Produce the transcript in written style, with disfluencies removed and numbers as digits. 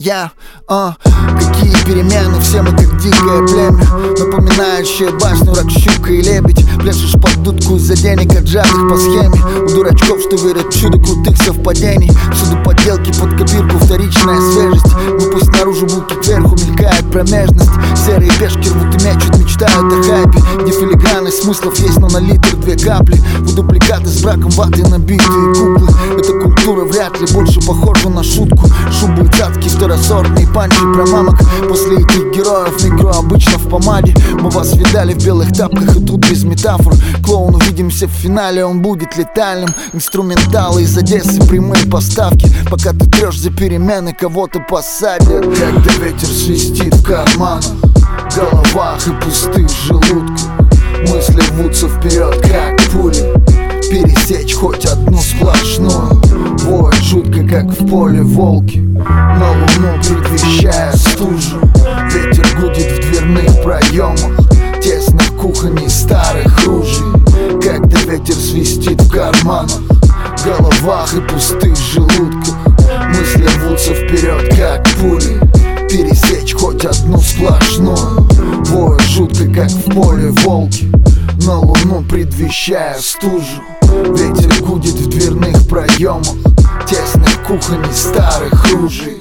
Какие перемены, все мы как дикое племя, напоминающее басню «Рак, щука и лебедь». Пляшешь под дудку из-за денег, отжатых по схеме. У дурачков, что верят в чудо крутых совпадений. Всюду подделки под копирку, вторичная свежесть. Ну пусть наружу булки кверху мелькает промежность. Серые пешки рвут и мячут, мечтают о хайпе, где филиграны смыслов есть, но на литр 2 капли. У дубликаты с браком ваты набитые куклы. Эта культура вряд ли больше похожа на шутку. Шубы и цацки, второсортные панчи про мамок. После этих героев микро обычно в помаде. Мы вас видали в белых тапках, и тут без метафор. Клоун, увидимся в финале, он будет летальным. Инструменталы из Одессы, прямые поставки. Пока ты трешь за перемены, кого-то посадят. Когда ветер свистит в карманах, головах и пустых желудках, мысли рвутся вперед, как пули. Пересечь хоть одну сплошную. Воет жутко, как в поле волки, на луну предвещая стужу. Ветер гудит в дверных проемах тесных кухонь и старых ружей. Когда ветер свистит в карманах, головах и пустых желудках, мысли рвутся вперед, как пули. Пересечь хоть одну сплошную. Воет жутко, как в поле волки, на луну предвещая стужу. Ветер гудит в дверных проемах тесных кухонь и старых ружей.